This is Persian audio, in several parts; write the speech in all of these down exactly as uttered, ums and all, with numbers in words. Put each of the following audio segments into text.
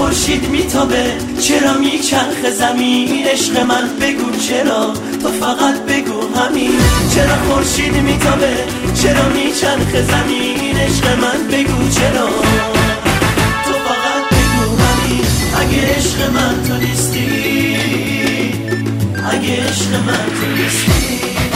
خورشید میتابه، چرا میچرخه زمین؟ عشق من بگو چرا، تو فقط بگو همین. چرا خورشید میتابه، چرا میچرخه زمین؟ عشق من بگو چرا، تو فقط بگو همین. اگه عشق من تو نیستی، اگه عشق من تو نیستی.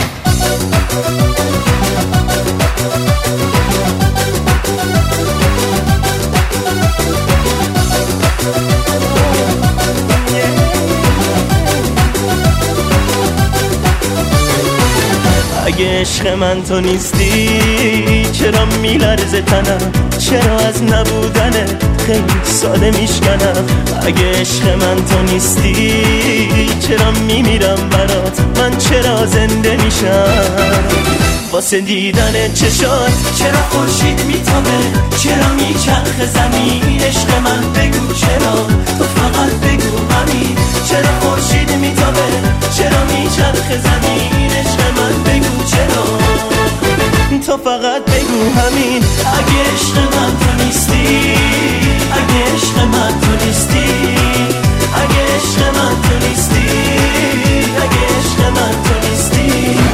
اگه عشق من تو نیستی، چرا میلرزه تنم؟ چرا از نبودنه خیلی ساده میشکنم؟ اگه عشق من تو نیستی، چرا میمیرم برات؟ من چرا زنده میشم واسه دیدن چشات؟ چرا خورشید میتابه، چرا میچرخه زمین؟ عشق من بگو چرا، تو فقط بگو همین. چرا خورشید میتابه، چرا میچرخه زمین؟ عشق من بگو چرا، تو فقط بگو همین. اگه عشق من تو نیستی، اگه عشق من تو نیستی، اگه عشق من تو نیستی، اگه عشق من تو نیستی.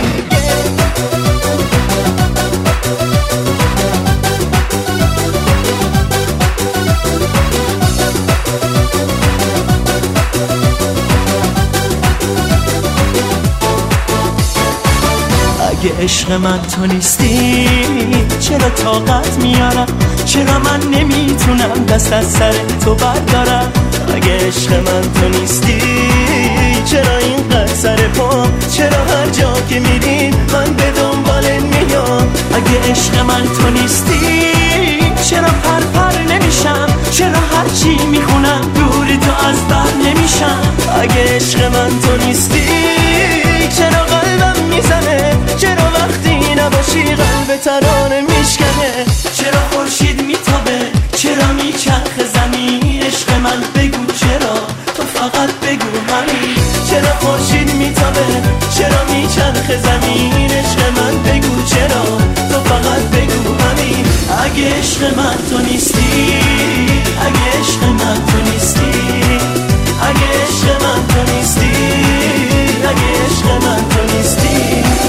اگه عشق من تو نیستی، چرا طاقت میارم؟ چرا من نمیتونم دست از سر تو بردارم؟ اگه عشق من تو نیستی، چرا اینقدر سر پا؟ چرا هر جا که میری من به دنبالت میام؟ اگه عشق من تو نیستی، چرا پر پر نمیشم؟ چرا هرچی میخونم دور تو از بر نمیشم؟ اگه عشق من تو نیستی، چرا قلبم میزنه؟ چرا وقتی نباشی قلب ترانه میشکنه؟ چرا خورشید میتابه، چرا میچرخه زمین؟ عشق من بگو چرا، تو فقط بگو همین. چرا خورشید میتابه، چرا میچرخه زمین؟ عشق من بگو چرا، تو فقط بگو همین. اگه عشق من تو نیستی، اگه عشق من تو نیستی، اگه عشق من تو نیستی، اگه عشق من تو نیستی.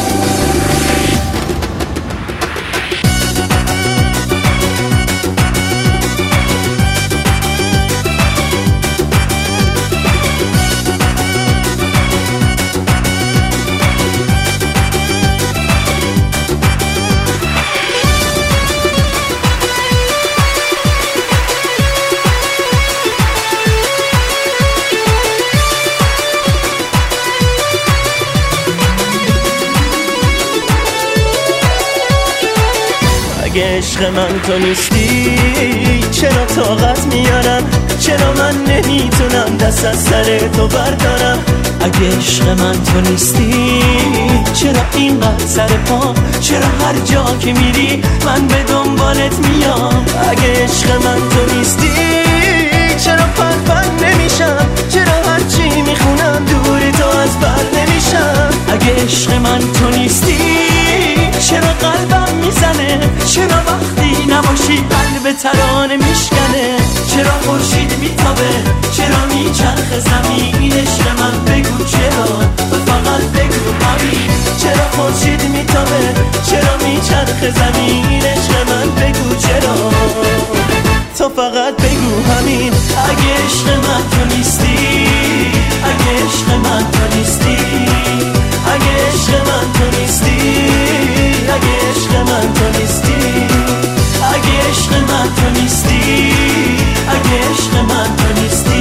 اگه عشق من تو نیستی، چرا طاقت میارم؟ چرا من نمیتونم دست از سر تو بردارم؟ اگه عشق من تو نیستی، چرا اینقدر سر پا؟ چرا هر جا که میری من به دنبالت میام؟ اگه عشق من تو نیستی، چرا پر پر نمیشم؟ چرا هرچی میخونم دور تو از بر نمیشم؟ اگه عشق من تو نیستی، چرا قلبم میزنه؟ چرا وقتی نباشی قلب ترانه میشکنه؟ چرا خورشید میتابه، چرا میچرخه زمین؟ عشق من بگو چرا، تو فقط بگو همین. چرا خورشید میتابه، چرا میچرخه زمین؟ عشق من بگو چرا، تو فقط بگو همین. اگه عشق من تو نیستی، اگه عشق من تو نیستی، اگه عشق من تو نیستی، اگه عشق من تو نیستی، اگه عشق من تو نیستی، اگه عشق من تو نیستی،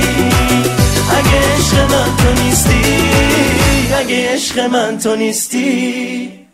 اگه عشق من تو نیستی، اگه عشق من تو نیستی.